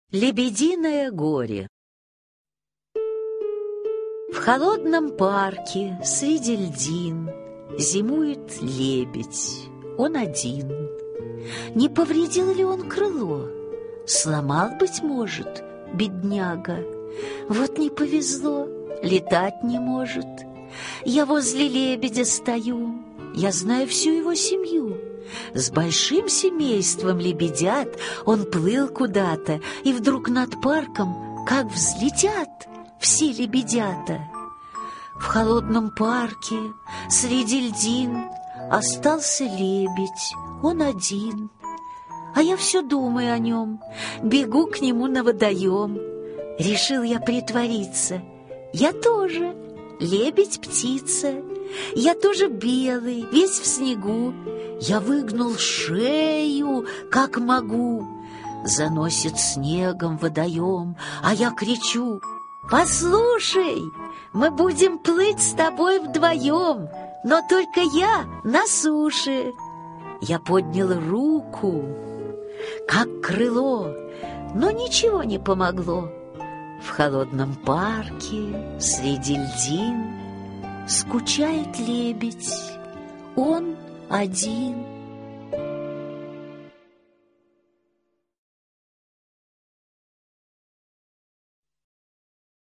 Лебединое горе. В холодном парке среди льдин зимует лебедь, он один. Не повредил ли он крыло? Сломал, быть может, бедняга. Вот не повезло, летать не может. Я возле лебедя стою, я знаю всю его семью. С большим семейством лебедят он плыл куда-то, и вдруг над парком как взлетят все лебедята. В холодном парке среди льдин остался лебедь, он один. А я все думаю о нем, бегу к нему на водоем. Решил я притвориться, я тоже лебедь-птица, я тоже белый, весь в снегу. Я выгнул шею, как могу. Заносит снегом водоем, а я кричу: «Послушай, мы будем плыть с тобой вдвоем, но только я на суше». Я поднял руку, как крыло, но ничего не помогло. В холодном парке среди льдин скучает лебедь, он один.